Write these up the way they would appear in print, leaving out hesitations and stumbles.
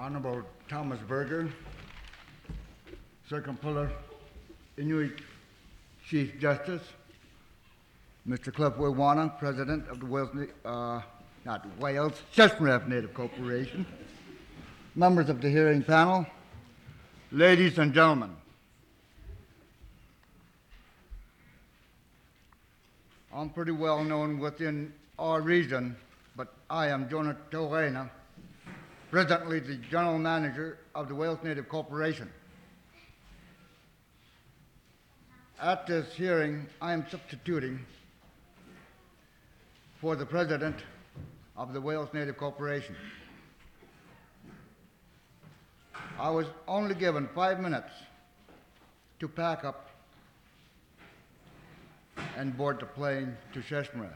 Honorable Thomas Berger, Circumpolar Inuit Chief Justice, Mr. Cliff Wewana, President of the Shesmeref Native Corporation, members of the hearing panel, ladies and gentlemen. I'm pretty well known within our region, but I am Jonah Torena, presently the General Manager of the Wales Native Corporation. At this hearing, I am substituting for the President of the Wales Native Corporation. I was only given 5 minutes to pack up and board the plane to Shesmeref.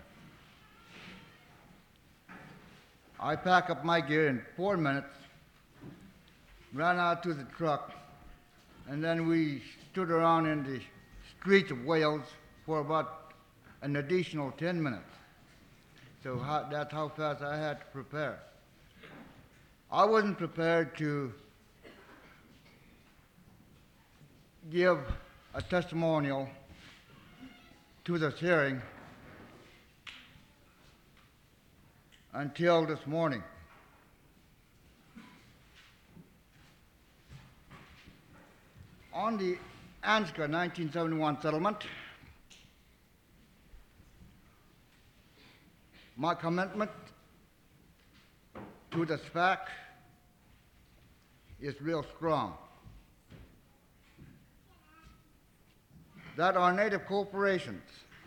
I packed up my gear in 4 minutes, ran out to the truck, and then we stood around in the streets of Wales for about an additional 10 minutes. So that's how fast I had to prepare. I wasn't prepared to give a testimonial to this hearing until this morning. On the Anska 1971 settlement, my commitment to this fact is real strong. That our native corporations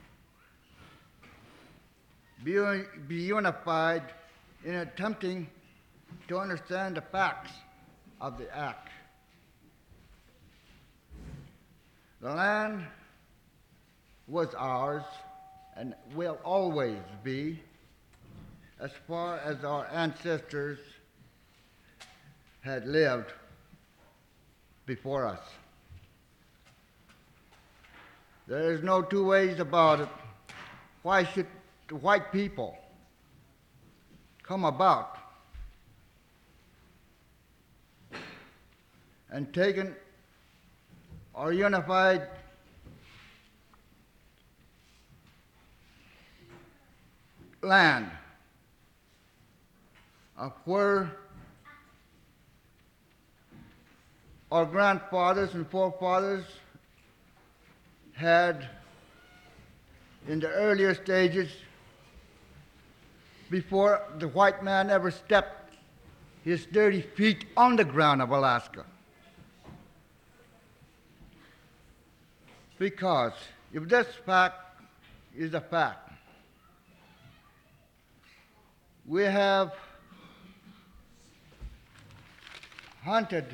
be unified in attempting to understand the facts of the act. The land was ours and will always be as far as our ancestors had lived before us. There is no two ways about it. Why should the white people come about and taken our unified land of where our grandfathers and forefathers had in the earlier stages before the white man ever stepped his dirty feet on the ground of Alaska. Because if this fact is a fact, we have hunted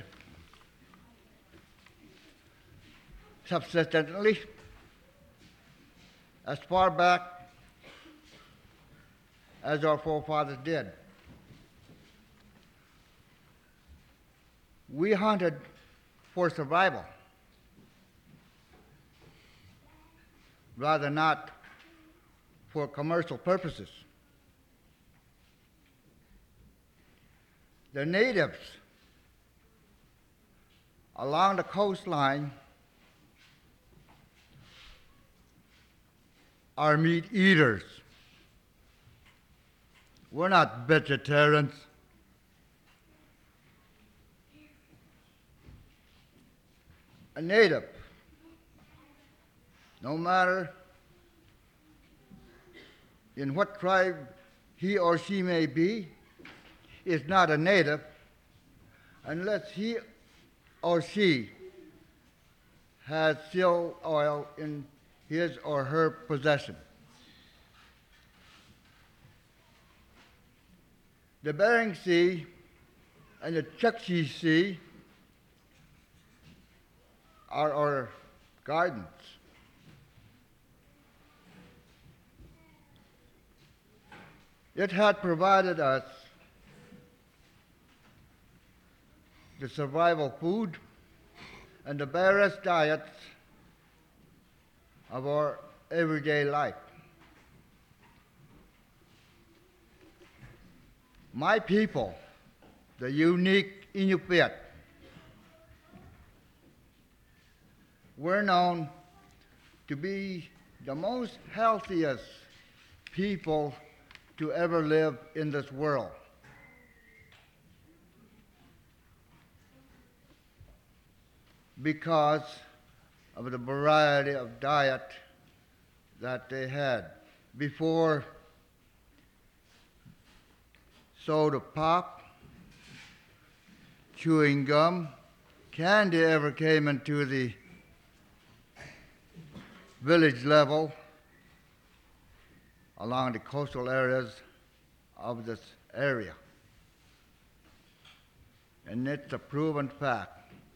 subsistently as far back as our forefathers did. We hunted for survival, rather not for commercial purposes. The natives along the coastline are meat eaters. We're not vegetarians. A native, no matter in what tribe he or she may be, is not a native unless he or she has seal oil in his or her possession. The Bering Sea and the Chukchi Sea are our gardens. It had provided us the survival food and the barest diets of our everyday life. My people, the unique Inupiat were known to be the most healthiest people to ever live in this world. Because of the variety of diet that they had. Before soda pop, chewing gum, candy ever came into the village level along the coastal areas of this area. And it's a proven fact.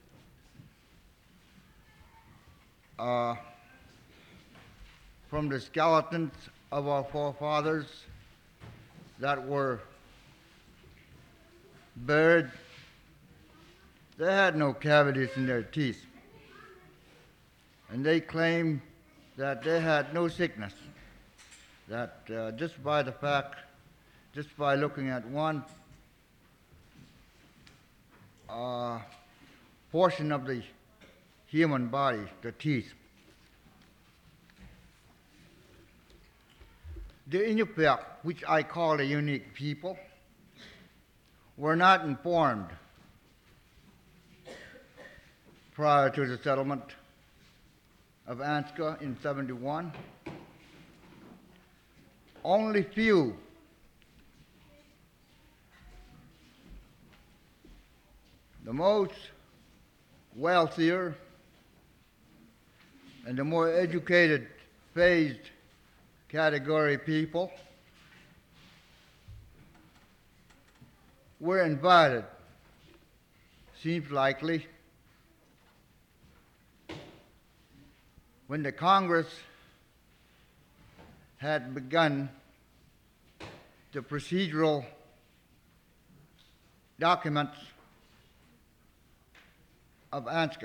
From the skeletons of our forefathers that were buried, they had no cavities in their teeth. And they claim that they had no sickness. That just by looking at one portion of the human body, the teeth. The Inupiaq, which I call a unique people, were not informed prior to the settlement of Anska in 71. Only few the most wealthier and the more educated, phased category people were invited, seems likely, when the Congress had begun the procedural documents of Anska.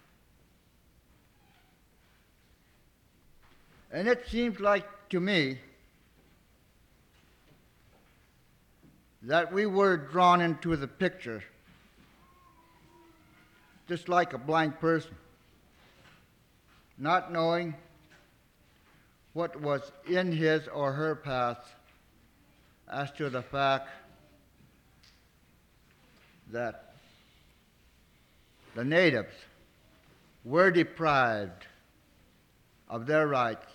And it seems like to me that we were drawn into the picture just like a blind person, not knowing what was in his or her path as to the fact that the natives were deprived of their rights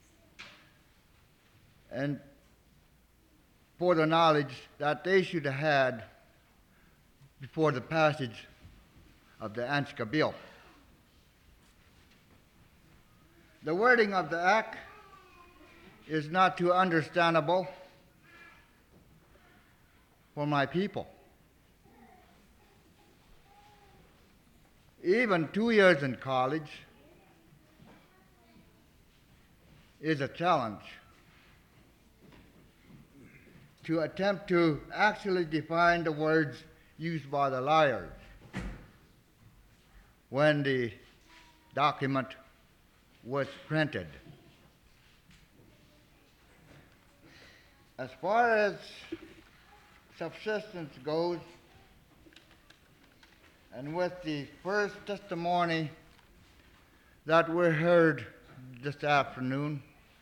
and for the knowledge that they should have had before the passage of the Anska Bill. The wording of the act is not too understandable for my people. Even 2 years in college is a challenge to attempt to actually define the words used by the liars when the document was printed. As far as subsistence goes, and with the first testimony that we heard this afternoon,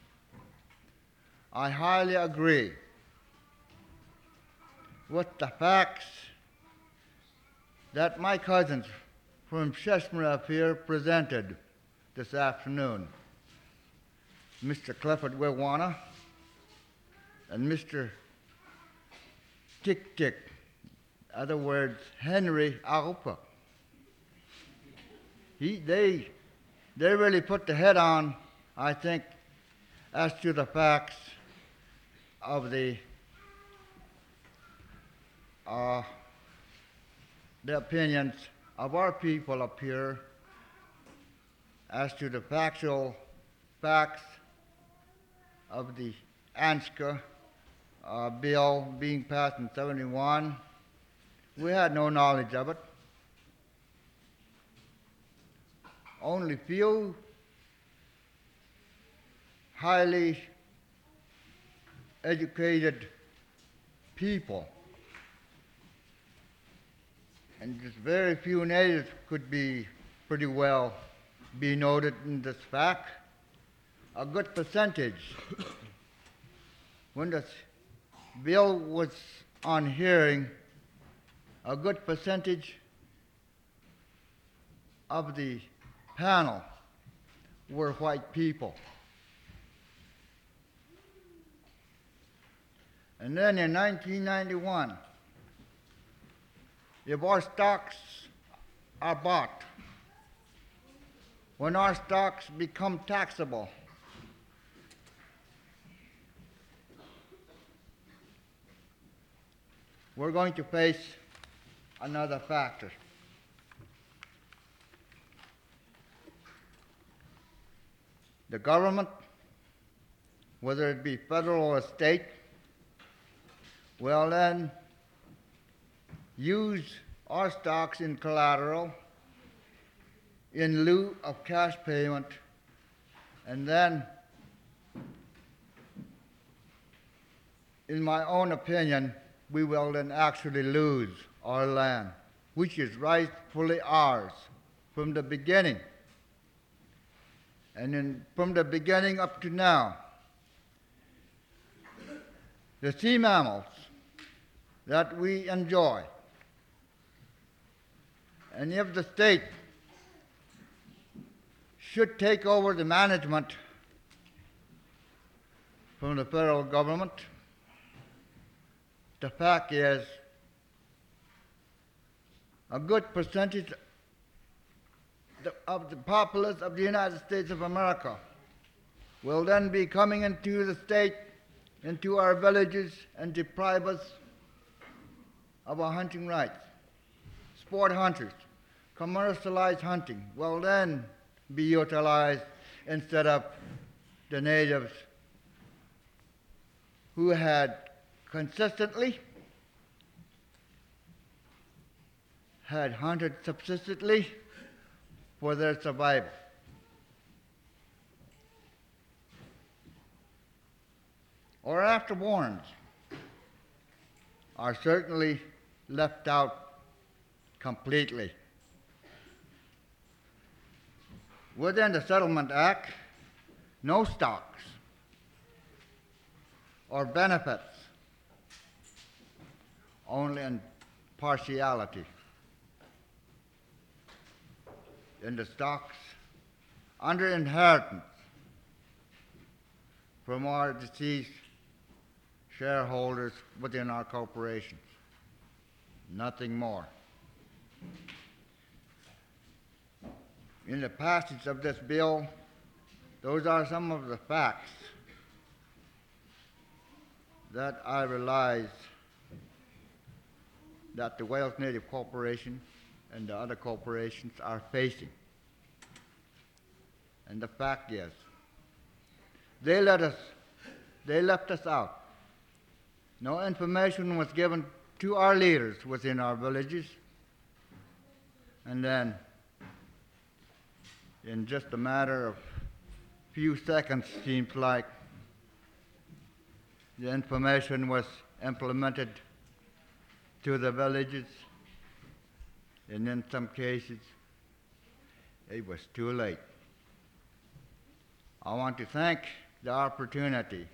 I highly agree with the facts that my cousins from Sheshmaref here presented this afternoon. Mr. Clifford Wewana and Mr. Tick Tick, other words, Henry Aupa. They really put the head on, I think, as to the facts of the opinions of our people up here as to the factual facts of the Anska bill being passed in 71. We had no knowledge of it. Only few highly educated people and just very few natives could be pretty well be noted in this fact. A good percentage, when this bill was on hearing, a good percentage of the panel were white people. And then in 1991, if our stocks are bought, when our stocks become taxable, we're going to face another factor. The government, whether it be federal or state, will then use our stocks in collateral in lieu of cash payment, and then, in my own opinion, we will then actually lose our land, which is rightfully ours from the beginning. And from the beginning up to now, the sea mammals that we enjoy, and if the state should take over the management from the federal government, the fact is a good percentage of the populace of the United States of America will then be coming into the state, into our villages, and deprive us of our hunting rights. Sport hunters, commercialized hunting will then be utilized instead of the natives who had consistently had hunted subsistently for their survival. Our afterborns are certainly left out completely. Within the Settlement Act, no stocks or benefits, only in partiality. In the stocks under inheritance from our deceased shareholders within our corporations. Nothing more. In the passage of this bill, those are some of the facts that I realize that the Wales Native Corporation and the other corporations are facing. And the fact is, they left us out. No information was given to our leaders within our villages. And then, in just a matter of few seconds, seems like the information was implemented to the villages, and in some cases, it was too late. I want to thank the opportunity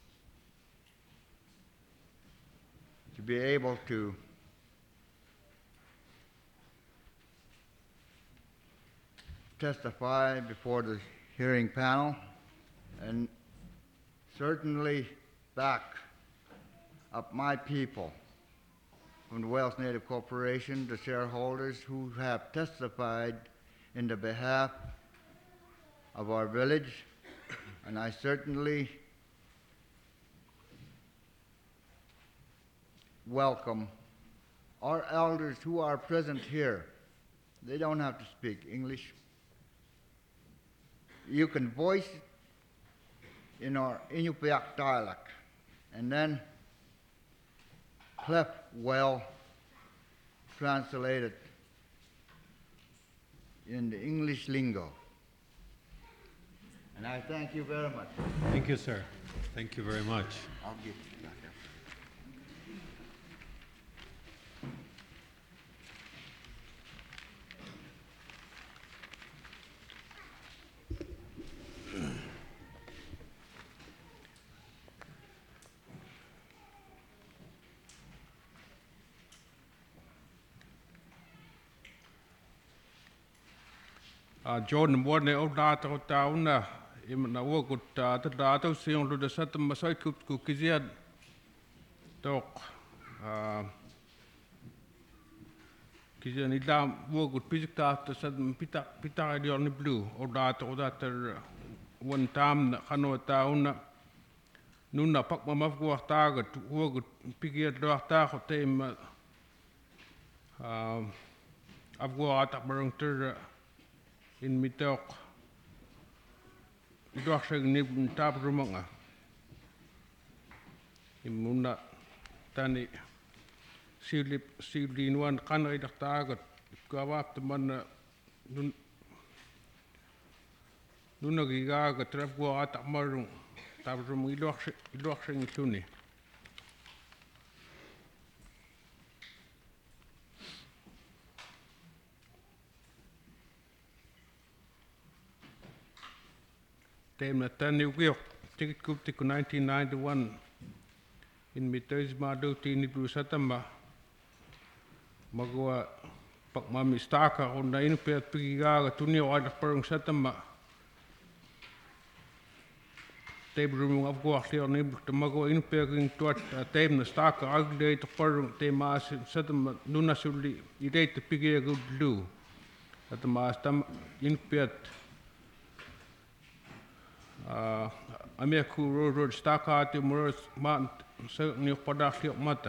to be able to testify before the hearing panel, and certainly back up my people from the Wales Native Corporation, the shareholders who have testified in the behalf of our village, and I certainly welcome our elders who are present here. They don't have to speak English. You can voice it in our Inupiaq dialect, and then Cliff will translate it in the English lingo. And I thank you very much. Thank you, sir. Thank you very much. I'll give it back up. John Morne o data o tauna na wogut ta data siong lu da sat masoi ku kizia tok kizia ni da wogut pizika ta sat pita di on blue o data one time na kano tauna nuna pak ma mafgu tagat wogut pigia do ta ko tem afgu ata barang ter in mitok idoak seg ni tap rumanga imuna tani silin wan kanai dak tagat kawap teman nuna giga trap go ata marung tap rum idoak seg tuni tem na tani ugiok tikit kup tiku 1991 in mitais ma do tini pu satama magwa pak mami staka on na in pe pigiga tuni o ada perung satama tem rumung afgo akhli ni magwa in pe king tuat tem na staka agle to perung tem ma satama nuna suli ide te pigiga gudlu satama stam in pe Ameriku road staka te moros man se ni pada khiok mata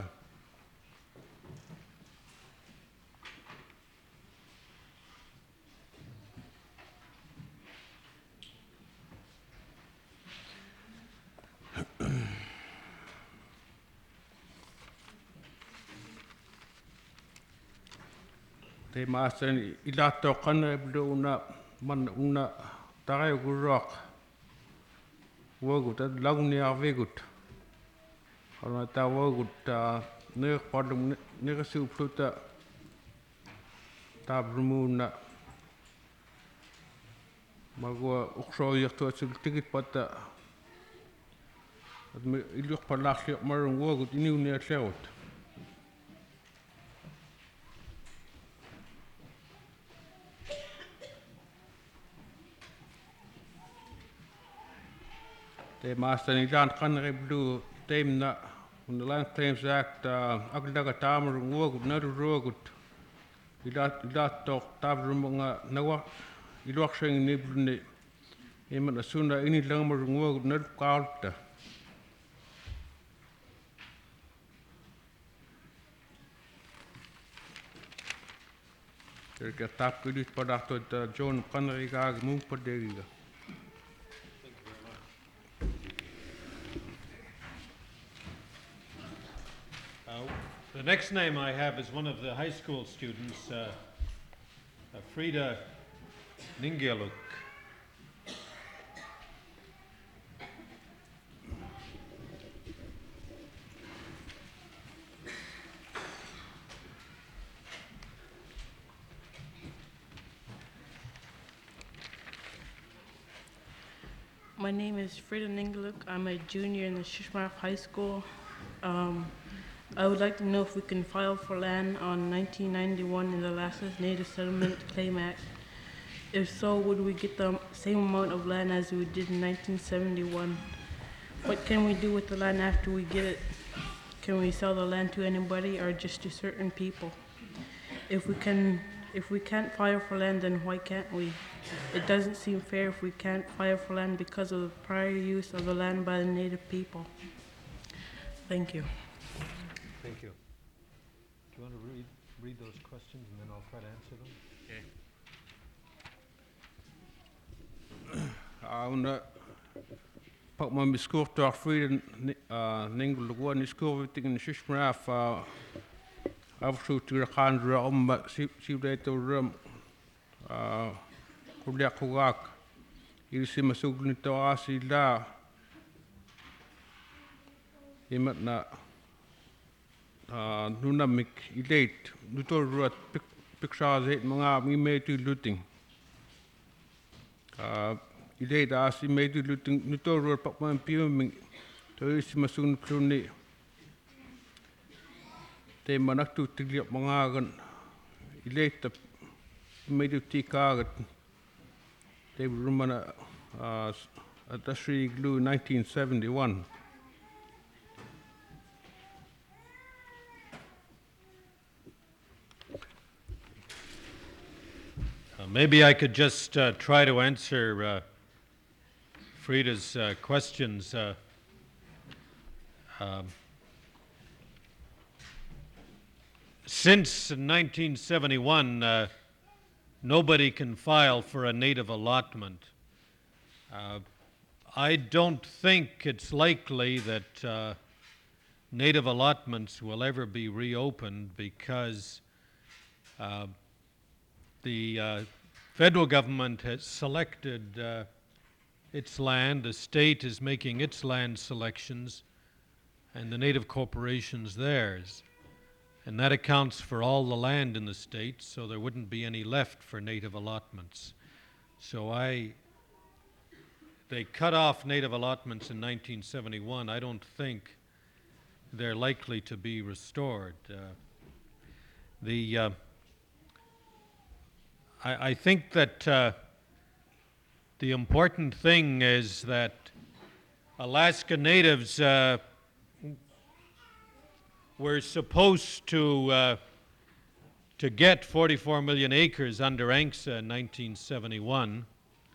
te masen ilato kana bluna man una tarai gurok wogut at lagni avegut ona ta wogut ne padum ne kasu pluta ta brumuna magwa ukso yakto sul tikit pata at me iluk palakhi marung wogut iniu ne tlewot te master ni dan kan reblu tem na on the Land Claims Act agdaga tamar wogut naru rogut idat tok tabrumanga nawa iluak seng ni blune eman asuna ini langmar wogut naru kalta terka tap kudit padato John Kanriga mung paderiga. The next name I have is one of the high school students, Frida Ningeluk. My name is Frida Ningeluk. I'm a junior in the Shishmaref High School. I would like to know if we can file for land on 1991 in the Lasses Native Settlement Claim Act. If so, would we get the same amount of land as we did in 1971? What can we do with the land after we get it? Can we sell the land to anybody or just to certain people? If we can't file for land, then why can't we? It doesn't seem fair if we can't file for land because of the prior use of the land by the Native people. Thank you. Thank you. Do you want to read those questions and then I'll try to answer them? Okay. Una pak ma miskur to Frida Ningeluk one iskur viting in Shishmaref avsu tu khan ram sibreto ram kulia kugak isi masuk ni to asila imat na nuna mik ilate nutor ruat picture zet mga mi metu looting ilate asi metu looting nutor ruat pak man piu mi to isi masun kluni te manak tu tigliap mga gan ilate metu tikagat David Rumana at the Sri Glue 1971. Maybe I could just try to answer Frida's questions. Since 1971, nobody can file for a native allotment. I don't think it's likely that native allotments will ever be reopened because the federal government has selected its land, the state is making its land selections, and the native corporations theirs. And that accounts for all the land in the state, so there wouldn't be any left for native allotments. So they cut off native allotments in 1971. I don't think they're likely to be restored. I think that the important thing is that Alaska Natives were supposed to get 44 million acres under ANCSA in 1971.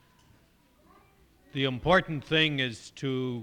The important thing is to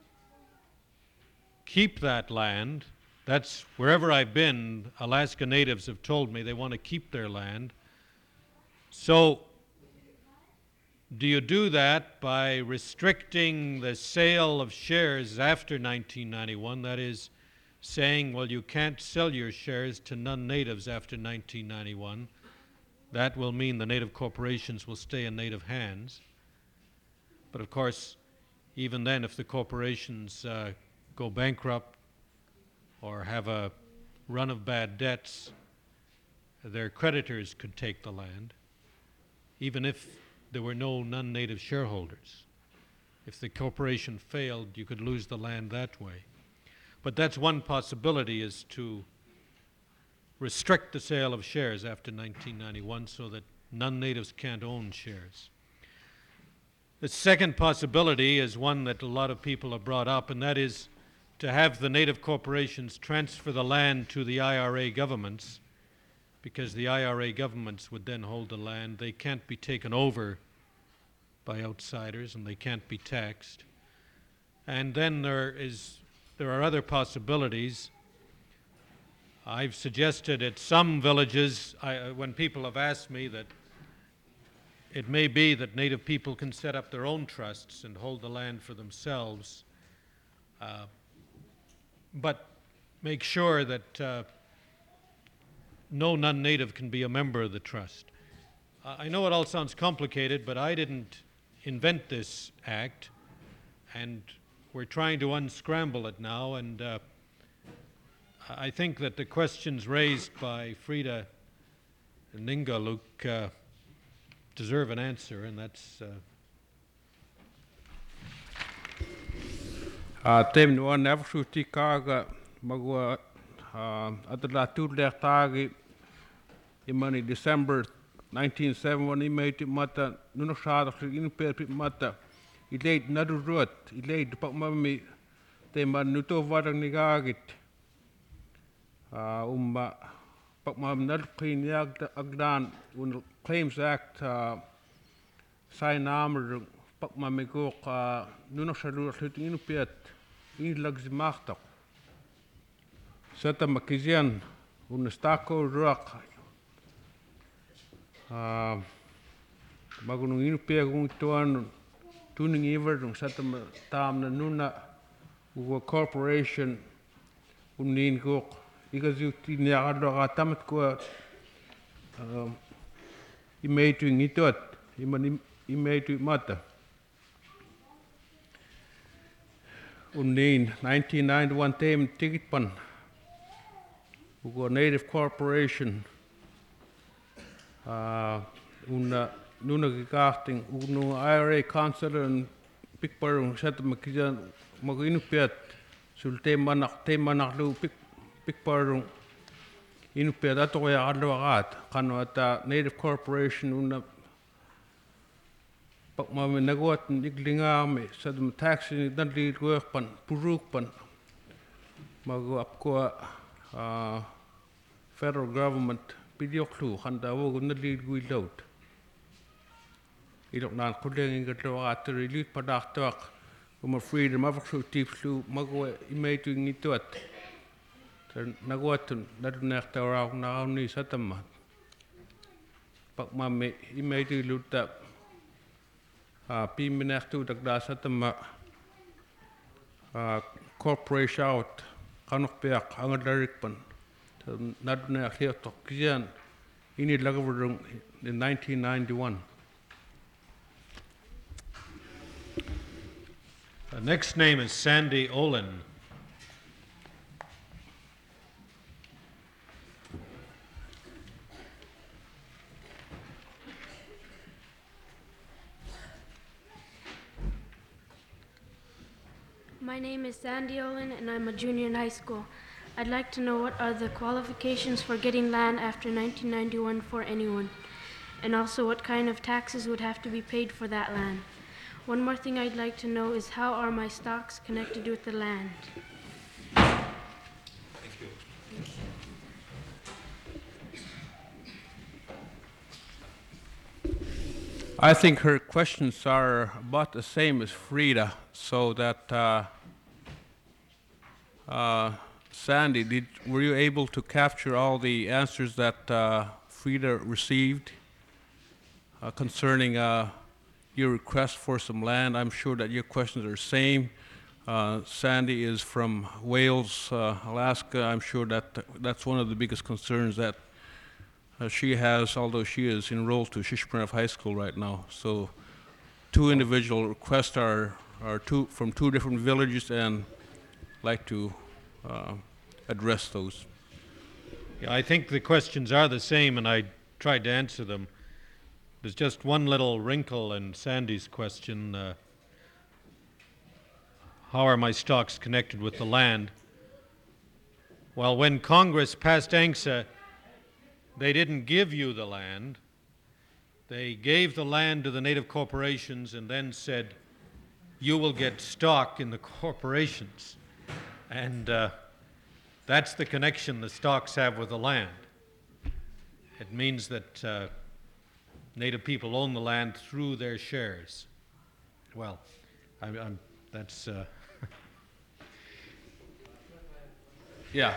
keep that land. That's wherever I've been, Alaska Natives have told me they want to keep their land. So do you do that by restricting the sale of shares after 1991? That is, saying, well, you can't sell your shares to non-natives after 1991. That will mean the native corporations will stay in native hands. But of course, even then, if the corporations go bankrupt or have a run of bad debts, their creditors could take the land, even if there were no non-native shareholders. If the corporation failed, you could lose the land that way. But that's one possibility, is to restrict the sale of shares after 1991 so that non-natives can't own shares. The second possibility is one that a lot of people have brought up, and that is to have the native corporations transfer the land to the IRA governments, because the IRA governments would then hold the land. They can't be taken over by outsiders, and they can't be taxed. And then there are other possibilities. I've suggested at some villages, when people have asked me, that it may be that native people can set up their own trusts and hold the land for themselves, but make sure that no non-native can be a member of the trust. I know it all sounds complicated, but I didn't invent this act, and we're trying to unscramble it now, and I think that the questions raised by Frida and Ningaluk deserve an answer, and that's... Tem no navsuti kaga magwa atla tudler tagi imani December 1971 imati mata nuno shada in perpit mata ilate nadu rot ilate pak mami te man nuto varang nigagit pak mam nad qin yag agdan un Claims Act sign armor pak mami ko nuno shadu in pet in lagzimachtak Sata makizian un stako rock magunung inu pia gung tuan tuning iver dung sata tam na nuna uwa corporation unin ko igazu tiniagado tamat ko imeitu ngitot iman imeitu mata unin 1991 tem ticket pan ugo native corporation una nuna gikachting unu IRA councilor and pikparung set makijan maginu pet sul manak lu pikparung inu pet ato ya adlo agat kano ata native corporation una pak mami nagwat iglinga me sadum taxi ni dan lead work pan puruk pan mago apko federal government pidioklu handa wo gun lead gui load idok nan kudeng ingatlo ater elite padak tak uma freedom of tipslu mago imate ngituat nagwat nadunyak tawra na ni satama pak mami imate luta pimenak tu dagda satama corporation out kanok peak angadarik pan nadunyak hiatok kian ini lagavurung in 1991. The next name is Sandy Olin. My name is Sandy Olin and I'm a junior in high school. I'd like to know what are the qualifications for getting land after 1991 for anyone, and also what kind of taxes would have to be paid for that land. One more thing I'd like to know is how are my stocks connected with the land? Thank you. I think her questions are about the same as Frida, so that Sandy, were you able to capture all the answers that Frida received concerning your request for some land? I'm sure that your questions are the same. Sandy is from Wales, Alaska. I'm sure that that's one of the biggest concerns that she has, although she is enrolled to Shishmaref High School right now. So 2 individual requests are from 2 different villages, and like to address those. Yeah, I think the questions are the same, and I tried to answer them. There's just one little wrinkle in Sandy's question. How are my stocks connected with the land? Well, when Congress passed ANCSA, they didn't give you the land. They gave the land to the native corporations and then said, you will get stock in the corporations. And that's the connection the stocks have with the land. It means that Native people own the land through their shares. Well, that's... Yeah.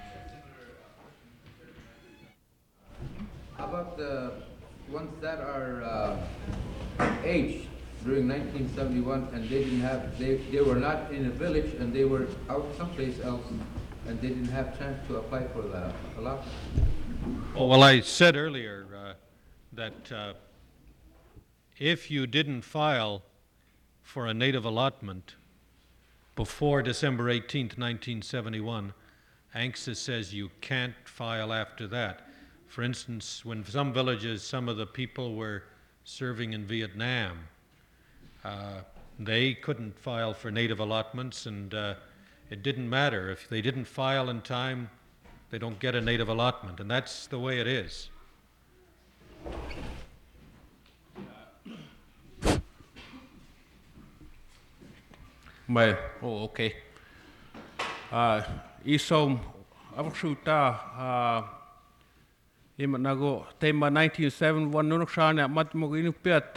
How about the ones that are aged during 1971 and they didn't have, they were not in a village and they were out someplace else and they didn't have chance to apply for the allotment? Oh, well, I said earlier that if you didn't file for a native allotment before December 18th, 1971, ANCSA says you can't file after that. For instance, when some villages, some of the people were serving in Vietnam, they couldn't file for native allotments, and it didn't matter. If they didn't file in time, they don't get a native allotment, and that's the way it is. Oh, okay. Isom avaksuta imanago tema 1971 nunuksana matmoginu piat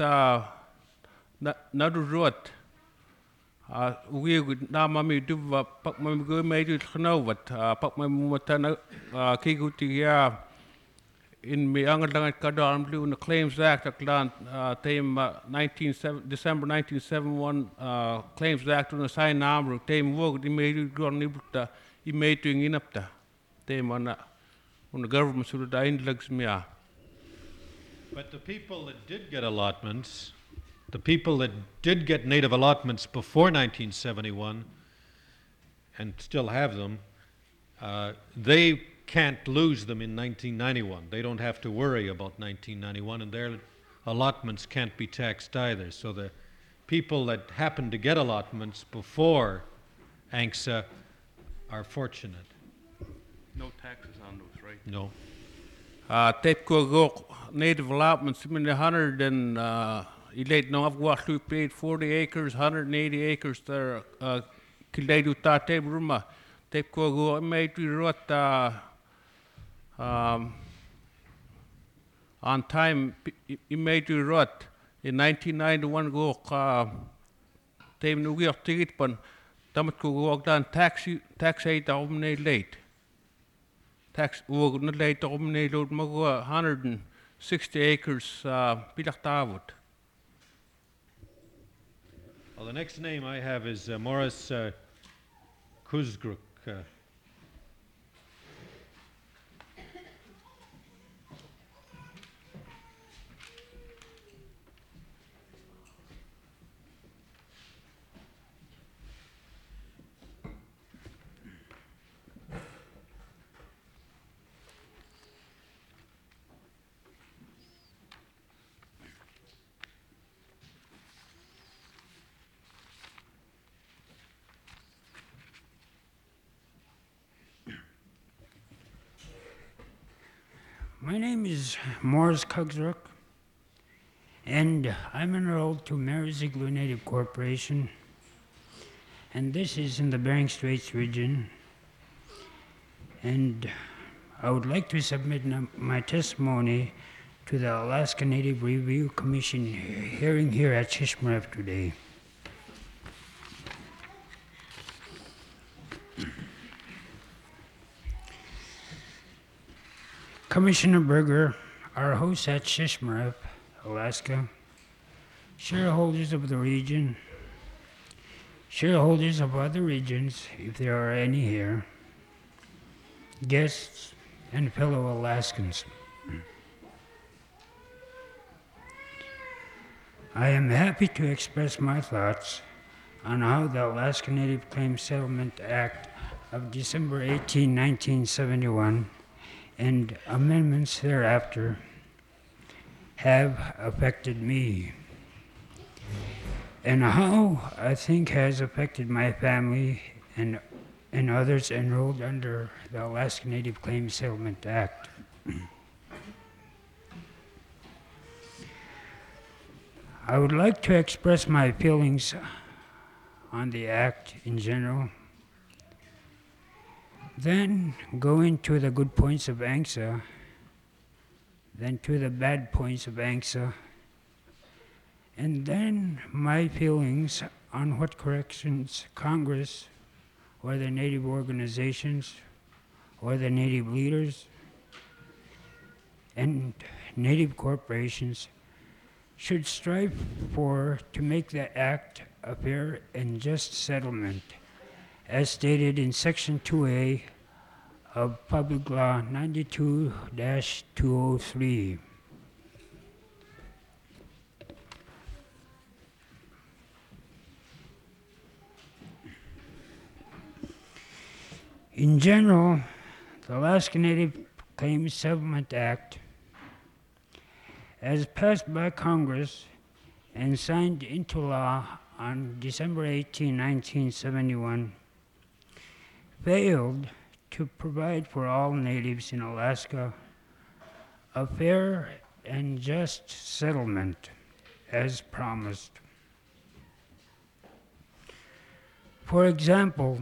naduruat ugi namami duva pakmami go medu knowat pakmami mutana kigutia in me angalangat kadam blue in the Claims Act aklan tema December 1971 Claims Act on the sign number tema work di medu gornibuta imate inapta tema na on the government should die in Luxemia. But the people that did get allotments, the people that did get native allotments before 1971 and still have them, they can't lose them in 1991. They don't have to worry about 1991, and their allotments can't be taxed either. So the people that happen to get allotments before ANCSA are fortunate. No taxes on those, right? No. Tape go native allotments in 100 and late no of what we paid 40 acres, 180 acres there. Kilday do ta tape room. Tape go made we wrote on time. He made we wrote in 1991 go tape no we ticket pan. Tamat ko go down tax 8 late. Tax wo not late load mago 160 acres pilak tavut. Well, the next name I have is Morris Kuzgruk. My name is Morris Kugsrook, and I'm enrolled to Mary's Igloo Native Corporation, and this is in the Bering Straits region. And I would like to submit my testimony to the Alaska Native Review Commission hearing here at Shishmaref today. Commissioner Berger, our host at Shishmaref, Alaska, shareholders of the region, shareholders of other regions, if there are any here, guests, and fellow Alaskans. I am happy to express my thoughts on how the Alaska Native Claims Settlement Act of December 18, 1971 and amendments thereafter have affected me, and how I think has affected my family and others enrolled under the Alaska Native Claims Settlement Act. I would like to express my feelings on the act in general, then go into the good points of ANCSA, then to the bad points of ANCSA, and then my feelings on what corrections Congress or the Native organizations or the Native leaders and Native corporations should strive for to make the act a fair and just settlement, as stated in Section 2A of Public Law 92-203. In general, the Alaska Native Claims Settlement Act, as passed by Congress and signed into law on December 18, 1971, failed to provide for all natives in Alaska a fair and just settlement as promised. For example,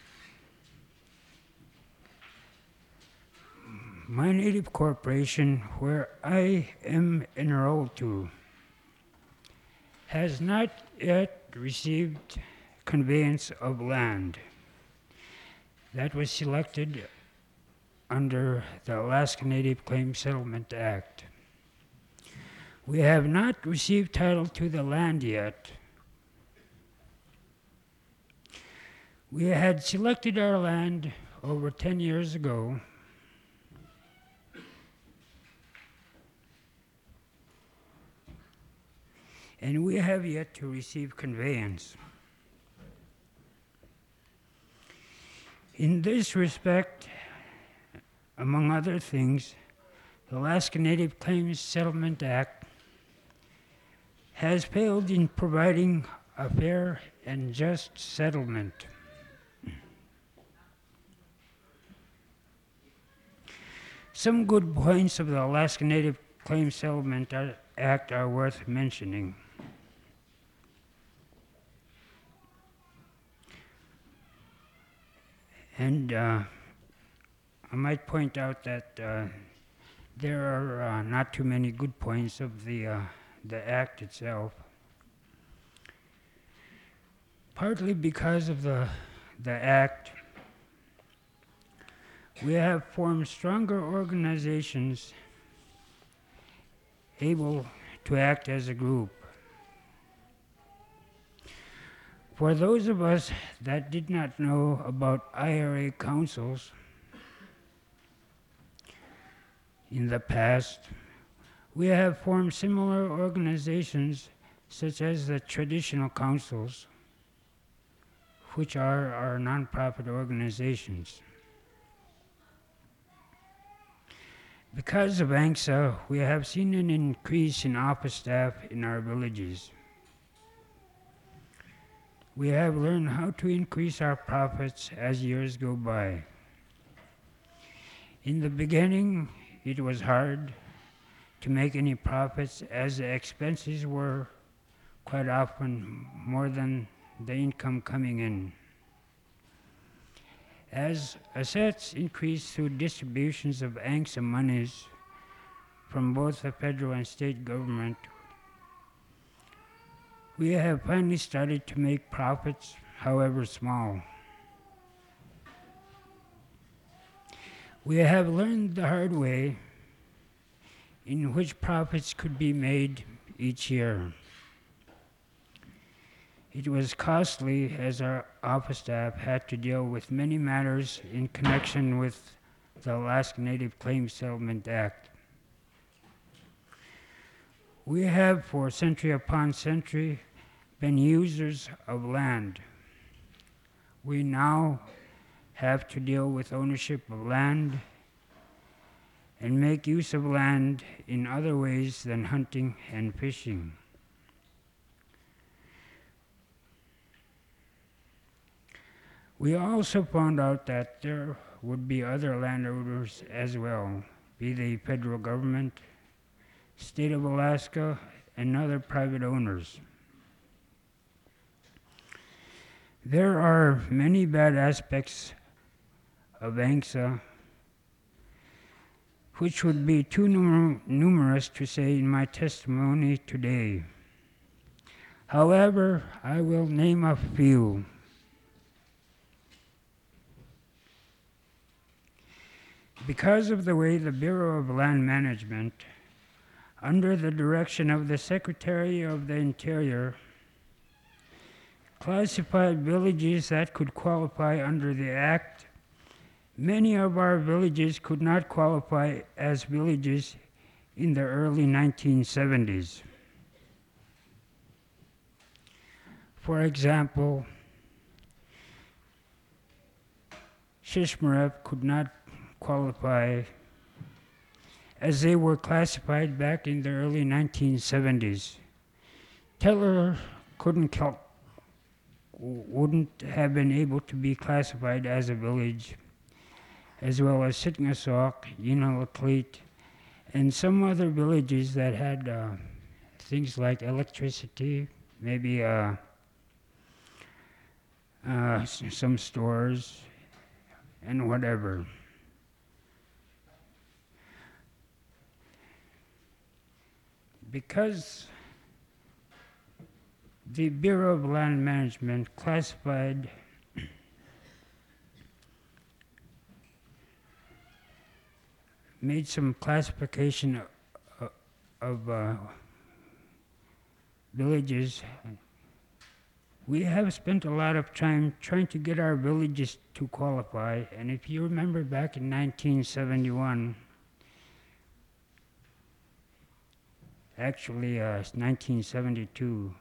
my Native corporation, where I am enrolled to, has not yet received conveyance of land that was selected under the Alaska Native Claims Settlement Act. We have not received title to the land yet. We had selected our land over 10 years ago, and we have yet to receive conveyance. In this respect, among other things, the Alaska Native Claims Settlement Act has failed in providing a fair and just settlement. Some good points of the Alaska Native Claims Settlement Act are worth mentioning. And I might point out that there are not too many good points of the act itself. Partly because of the act, we have formed stronger organizations able to act as a group. For those of us that did not know about IRA councils in the past, we have formed similar organizations such as the traditional councils, which are our nonprofit organizations. Because of ANCSA, we have seen an increase in office staff in our villages. We have learned how to increase our profits as years go by. In the beginning, it was hard to make any profits as the expenses were quite often more than the income coming in. As assets increased through distributions of ANCSA monies from both the federal and state government, we have finally started to make profits, however small. We have learned the hard way in which profits could be made each year. It was costly as our office staff had to deal with many matters in connection with the Alaska Native Claims Settlement Act. We have for century upon century been users of land. We now have to deal with ownership of land and make use of land in other ways than hunting and fishing. We also found out that there would be other landowners as well, be they federal government, state of Alaska, and other private owners. There are many bad aspects of ANCSA, which would be too numerous to say in my testimony today. However, I will name a few. Because of the way the Bureau of Land Management, under the direction of the Secretary of the Interior, classified villages that could qualify under the Act, many of our villages could not qualify as villages in the early 1970s. For example, Shishmaref could not qualify as they were classified back in the early 1970s. Teller wouldn't have been able to be classified as a village, as well as Sitngasoc, Yinalakleet, and some other villages that had things like electricity, maybe some stores, and whatever. Because the Bureau of Land Management made some classification of villages. We have spent a lot of time trying to get our villages to qualify, and if you remember back in 1971, actually 1972,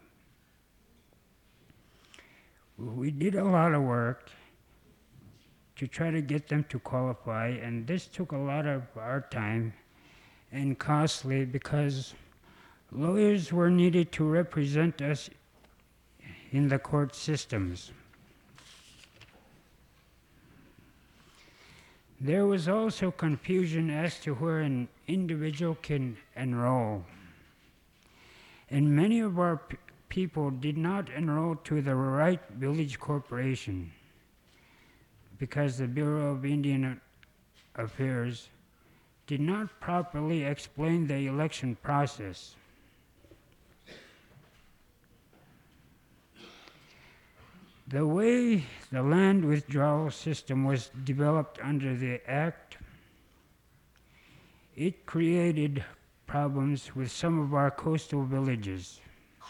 we did a lot of work to try to get them to qualify, and this took a lot of our time and costly because lawyers were needed to represent us in the court systems. There was also confusion as to where an individual can enroll. And many of our people did not enroll to the right village corporation. because the Bureau of Indian Affairs did not properly explain the election process. The way the land withdrawal system was developed under the Act, it created problems with some of our coastal villages.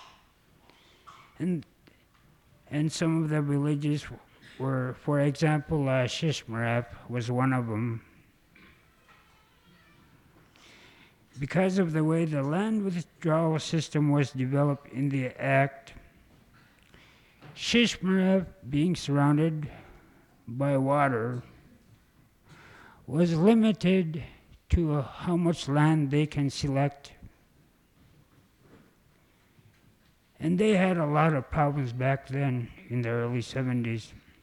And some of the villages were, for example, Shishmarap was one of them. Because of the way the land withdrawal system was developed in the Act, Shishmarap, being surrounded by water, was limited to how much land they can select. And they had a lot of problems back then in the early 70s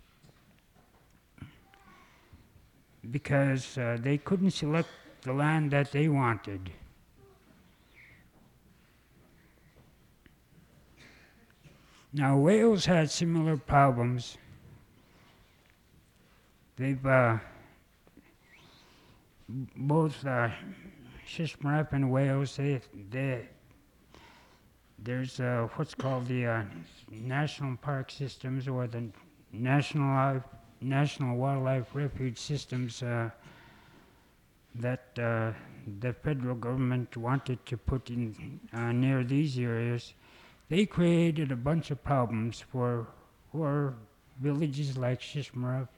because they couldn't select the land that they wanted. Now, Wales had similar problems. They've both Shishmarap and Wales, there's what's called the National Park Systems, or the National Wildlife Refuge Systems that the federal government wanted to put in near these areas. They created a bunch of problems for villages like Shishmarap,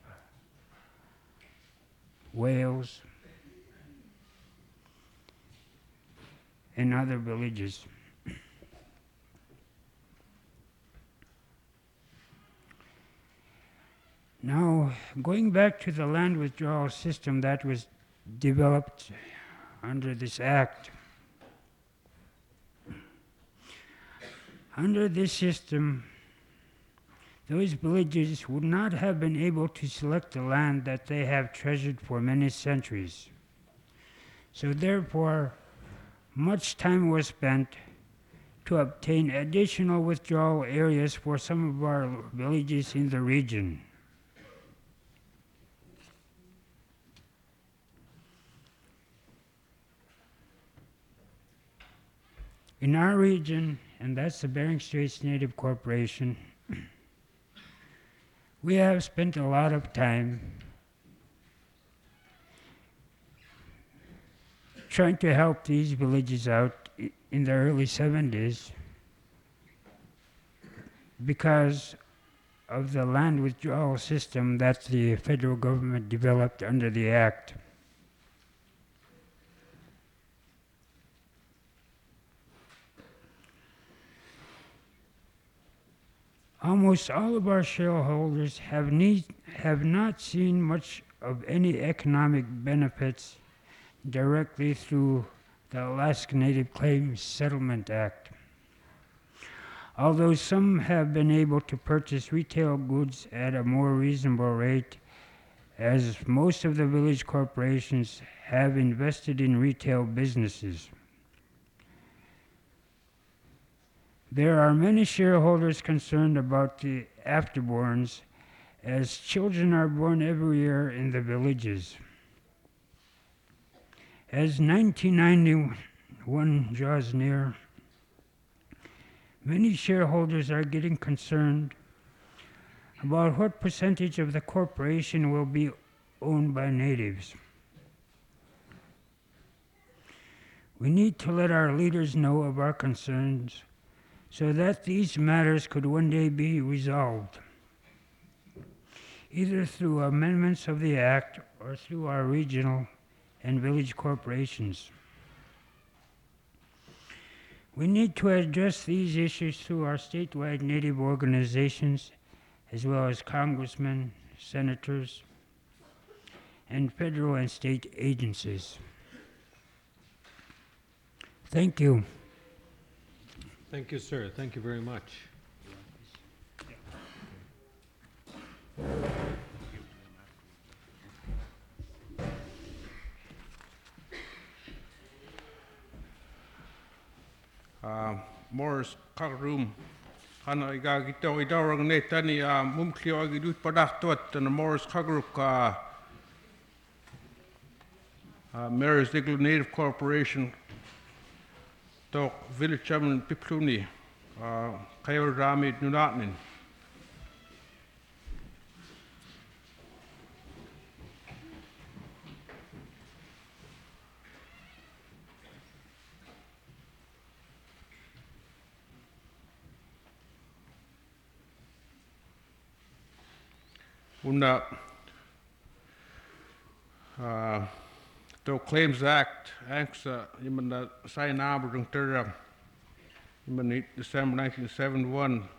Wales, and other villages. Now, going back to the land withdrawal system that was developed under this Act, under this system, those villages would not have been able to select the land that they have treasured for many centuries. So therefore, much time was spent to obtain additional withdrawal areas for some of our villages in the region. In our region, and that's the Bering Straits Native Corporation, we have spent a lot of time trying to help these villages out in the early 70s because of the land withdrawal system that the federal government developed under the Act. Almost all of our shareholders have not seen much of any economic benefits directly through the Alaska Native Claims Settlement Act. Although some have been able to purchase retail goods at a more reasonable rate, as most of the village corporations have invested in retail businesses. There are many shareholders concerned about the afterborns, as children are born every year in the villages. As 1991 draws near, many shareholders are getting concerned about what percentage of the corporation will be owned by natives. We need to let our leaders know of our concerns so that these matters could one day be resolved, either through amendments of the Act or through our regional and village corporations. We need to address these issues through our statewide Native organizations, as well as congressmen, senators, and federal and state agencies. Thank you. Thank you, sir. Thank you very much. Morris Kakarum Hana iga gito idawrang netani mumklio agidut padachtot and the Morris Kagruk Mayor's Diggler Native Corporation to Village Chairman Pipluni Kayor Rami Nunatnin. Una the Claims Act, ANCSA, in the sign number December 1971,